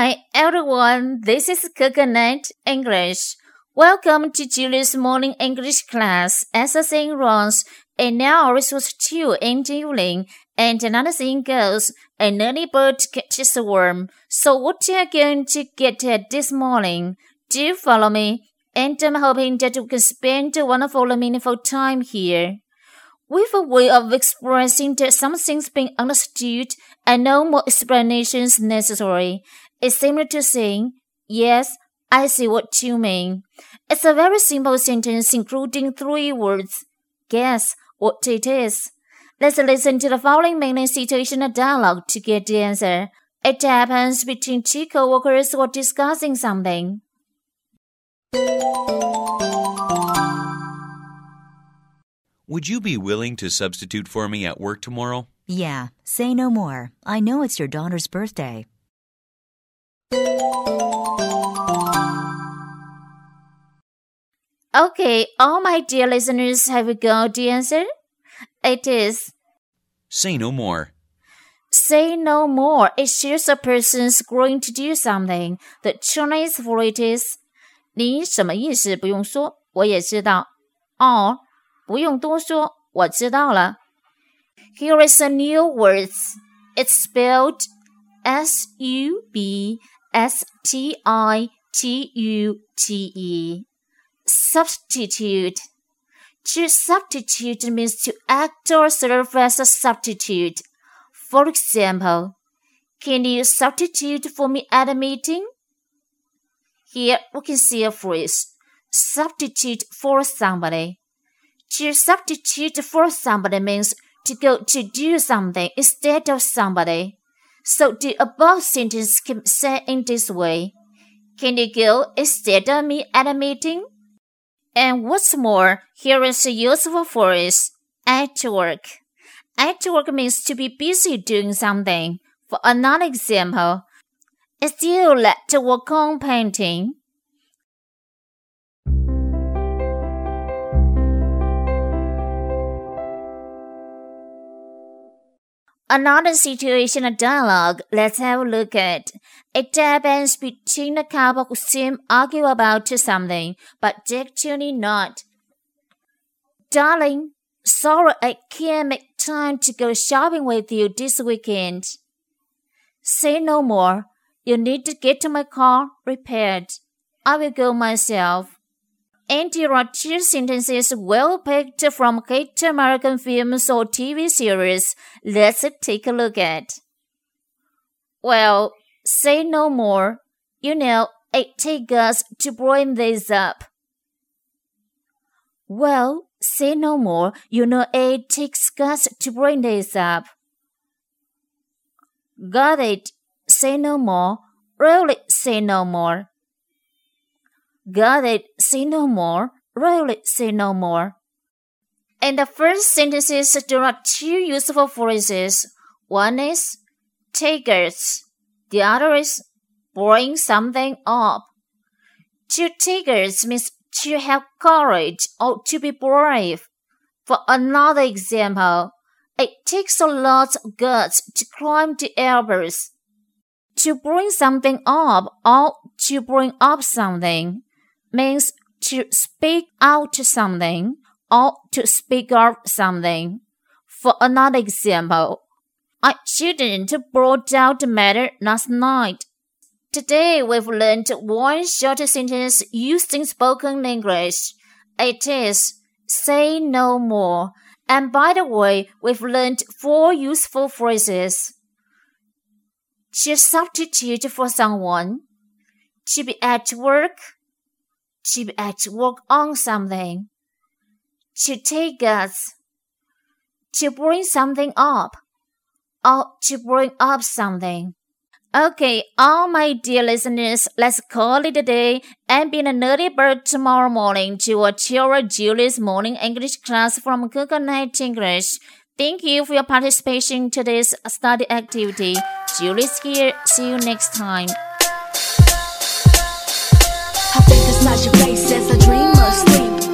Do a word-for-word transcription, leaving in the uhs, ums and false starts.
Hi everyone, this is Coconut English. Welcome to Julie's morning English class. As the saying runs, an hour is worth two in the evening, and another saying goes, an early bird catches a worm. So what are you going to get at this morning? Do follow me, and I'm hoping that you can spend a wonderful and meaningful time here. With a way of expressing that something's being understood and no more explanations necessary. It's similar to saying, yes, I see what you mean. It's a very simple sentence including three words. Guess what it is. Let's listen to the following mainly situational dialogue to get the answer. It happens between two co-workers who are discussing something. Would you be willing to substitute for me at work tomorrow? Yeah, say no more. I know it's your daughter's birthday. Okay, all my dear listeners, have you got the answer? It is Say no more. Say no more. It shows a person's going to do something. The Chinese for it is 你什么意思不用说，我也知道。哦，不用多说，我知道了。Here is a new word. It's spelled S U B S T I T U T E. Substitute. To substitute means to act or serve as a substitute. For example, can you substitute for me at a meeting? Here we can see a phrase, substitute for somebody. To substitute for somebody means to go to do something instead of somebody. So the above sentence can be said in this way. Can you go instead of me at a meeting? And what's more, here is a useful phrase, at work. At work means to be busy doing something. For another example, I still like to work on painting. Another situational dialogue, let's have a look at. It happens between a couple who seem argue about something, but actually not. Darling, sorry I can't make time to go shopping with you this weekend. Say no more. You need to get my car repaired. I will go myself. And there are two sentences well picked from hit American films or T V series. Let's take a look at. Well, say no more. You know, it takes us to bring this up. Well, say no more. You know, it takes us to bring this up. Got it. Say no more. Really, say no more. Got it. Say no more. Really, say no more. In the first sentences, there are two useful phrases. One is take us. The other is bring something up. To take us means to have courage or to be brave. For another example, it takes a lot of guts to climb the Everest. To bring something up or to bring up something means to speak out something or to speak of something. For another example, I shouldn't have brought out the matter last night. Today we've learned one short sentence used in spoken English. It is say no more. And by the way, we've learned four useful phrases. To substitute for someone. To be at work. To be at work on something. To take us. To bring something up. Or to bring up something. Okay, all my dear listeners, let's call it a day and be an early bird tomorrow morning to watch your Julie's morning English class from Coconut English. Thank you for your participation in today's study activity. Julie's here. See you next time. I think it's not your face as a dreamer sleep.